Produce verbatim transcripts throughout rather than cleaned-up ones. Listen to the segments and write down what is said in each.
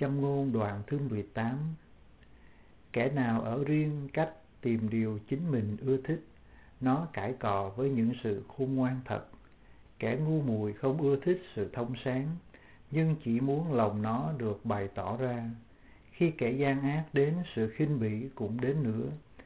Châm ngôn đoạn thứ mười tám. Kẻ nào ở riêng cách tìm điều chính mình ưa thích, nó cãi cọ với những sự khôn ngoan thật. Kẻ ngu muội không ưa thích sự thông sáng, nhưng chỉ muốn lòng nó được bày tỏ ra. Khi kẻ gian ác đến, sự khinh bỉ cũng đến nữa,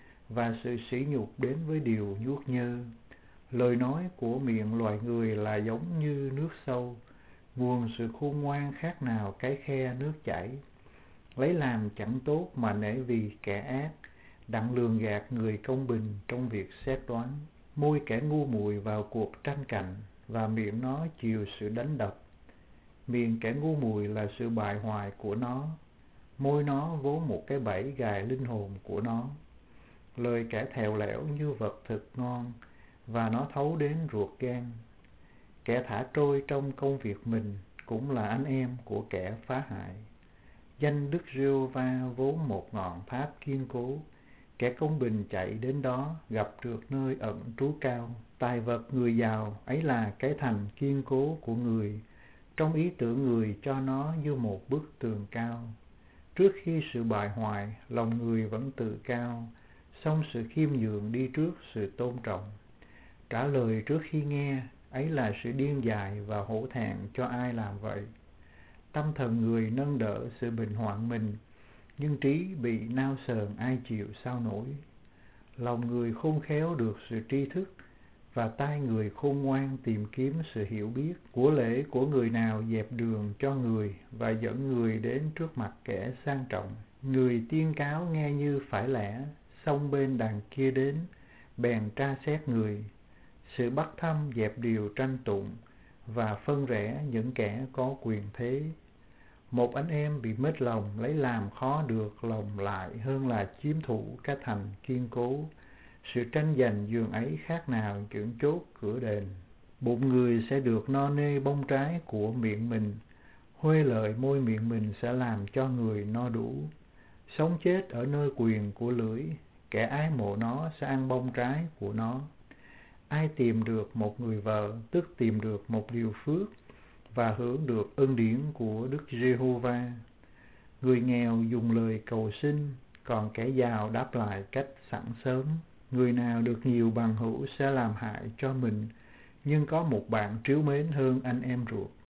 và sự sỉ nhục đến với điều nhuốc nhơ. Lời nói của miệng loài người là giống như nước sâu, nguồn sự khôn ngoan khác nào cái khe nước chảy. Lấy làm chẳng tốt mà nể vì kẻ ác, đặng lường gạt người công bình trong việc xét đoán. Môi kẻ ngu muội vào cuộc tranh cạnh, và miệng nó chịu sự đánh đập. Miệng kẻ ngu muội là sự bại hoại của nó, môi nó vốn một cái bẫy gài linh hồn của nó. Lời kẻ thèo lẽo như vật thực ngon, và nó thấu đến ruột gan. Kẻ thả trôi trong công việc mình cũng là anh em của kẻ phá hại. Danh Đức Giê-hô-va vốn một ngọn tháp kiên cố, kẻ công bình chạy đến đó gặp được nơi ẩn trú cao. Tài vật người giàu ấy là cái thành kiên cố của người, trong ý tưởng người cho nó như một bức tường cao. Trước khi sự bại hoại, lòng người vẫn tự cao, song sự khiêm nhường đi trước sự tôn trọng. Trả lời trước khi nghe, ấy là sự điên dại và hổ thẹn cho ai làm vậy. Tâm thần người nâng đỡ sự bình hoạn mình, nhưng trí bị nao sờn ai chịu sao nổi. Lòng người khôn khéo được sự tri thức, và tai người khôn ngoan tìm kiếm sự hiểu biết. Của lễ của người nào dẹp đường cho người, và dẫn người đến trước mặt kẻ sang trọng. Người tiên cáo nghe như phải lẽ, song bên đằng kia đến, bèn tra xét người. Sự bắt thăm dẹp điều tranh tụng, và phân rẽ những kẻ có quyền thế. Một anh em bị mất lòng lấy làm khó được lòng lại hơn là chiếm thủ cái thành kiên cố. Sự tranh giành giường ấy khác nào chưởng chốt cửa đền. Bụng người sẽ được no nê bông trái của miệng mình, huê lợi môi miệng mình sẽ làm cho người no đủ. Sống chết ở nơi quyền của lưỡi, kẻ ái mộ nó sẽ ăn bông trái của nó. Ai tìm được một người vợ, tức tìm được một điều phước, và hưởng được ân điển của Đức Giê-hô-va. Người nghèo dùng lời cầu xin, còn kẻ giàu đáp lại cách sẵn sớm. Người nào được nhiều bằng hữu sẽ làm hại cho mình, nhưng có một bạn trìu mến hơn anh em ruột.